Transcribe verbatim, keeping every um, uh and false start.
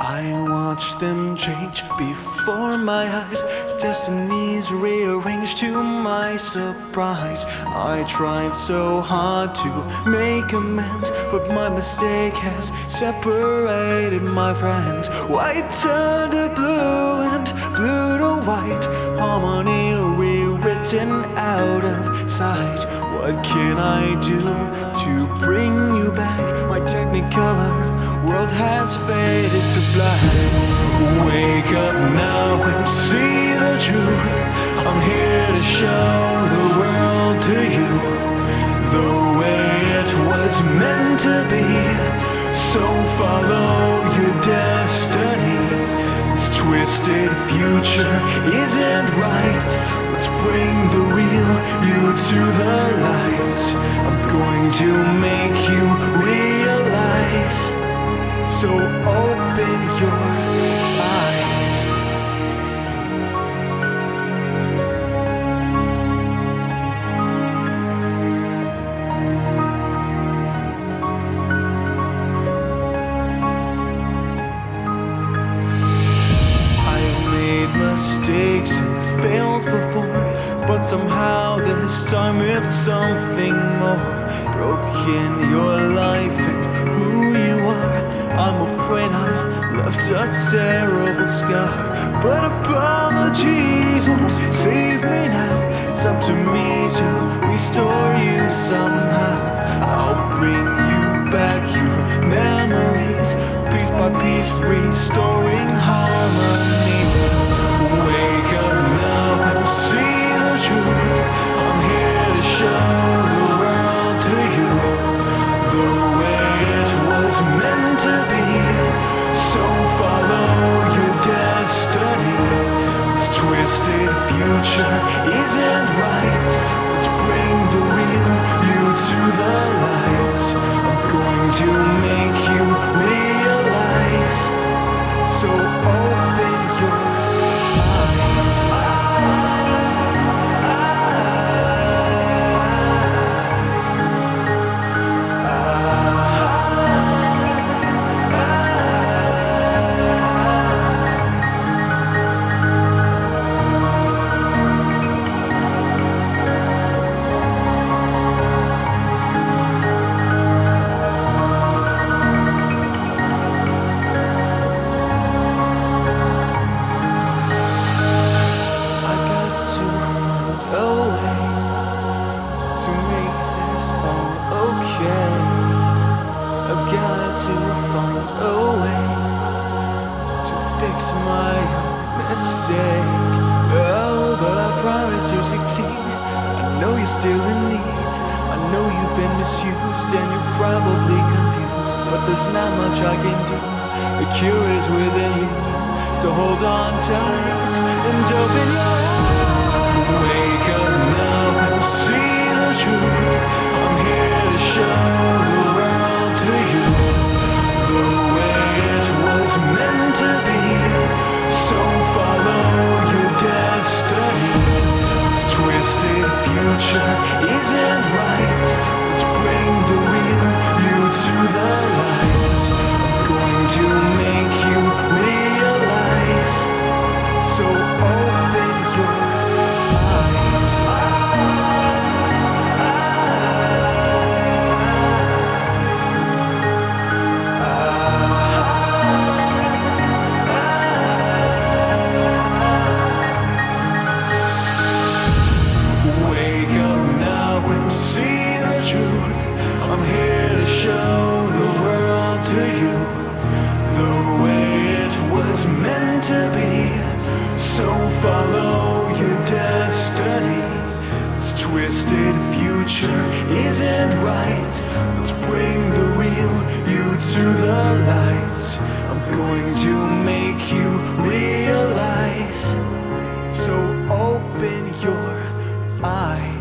I watch them change before my eyes. Destinies rearranged to my surprise. I tried so hard to make amends, but my mistake has separated my friends. White turned to blue and blue to white. Harmony rewritten out of sight. What can I do to bring you back? My technicolor world has faded to black. Wake up now and see the truth. I'm here to show the world to you the way it was meant to be. So follow your destiny. This twisted future isn't right. Let's bring the real you to the light. I'm going to make you realize. So open your eyes. I've made mistakes and failed before, but somehow this time it's something more. Broken your life and who you are. I'm afraid I've left a terrible scar, but apologies won't save me now. It's up to me to restore you somehow. I'll bring you back your memories, piece by piece, restoring harmony. Wake up now and see the truth. I'm here to show the world to you the way it was meant to be. So follow your destiny. This twisted future isn't right. Let's bring the real you to the light. I'm going to make you realize. So open your eyes. I've got to find a way to fix my own mistakes. Oh, but I promise to succeed. I know you're still in need. I know you've been misused and you're probably confused, but there's not much I can do. The cure is within you, so hold on tight and open your eyes. Wake up now and see the truth. I'm here to show the world to you the way it was meant to be. So follow your destiny. This twisted future isn't right. Let's bring the real you to the light. I'm going to make you realize. So open your eyes. I'm here to show the world to you the way it was meant to be. So follow your destiny. This twisted future isn't right. Let's bring the real you to the light. I'm going to make you realize. So open your eyes.